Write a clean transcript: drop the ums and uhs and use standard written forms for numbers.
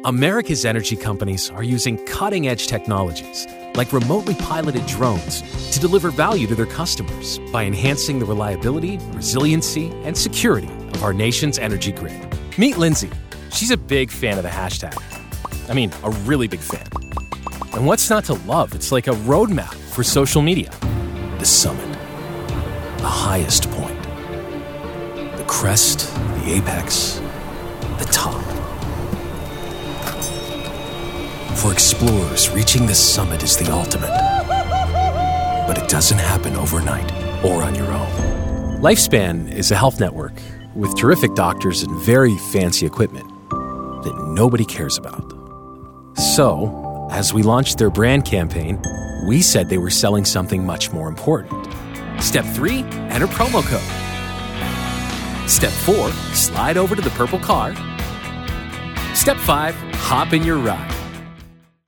America's energy companies are using cutting-edge technologies like remotely piloted drones to deliver value to their customers by enhancing the reliability, resiliency, and security of our nation's energy grid. Meet Lindsay. She's a big fan of the hashtag. I mean, a really big fan. And what's not to love? It's like a roadmap for social media. The summit. The highest point. The crest, the apex, the top. For explorers, reaching this summit is the ultimate. But it doesn't happen overnight or on your own. Lifespan is a health network with terrific doctors and very fancy equipment that nobody cares about. So, as we launched their brand campaign, we said they were selling something much more important. Step 3, enter promo code. Step 4, slide over to the purple car. Step 5, hop in your ride.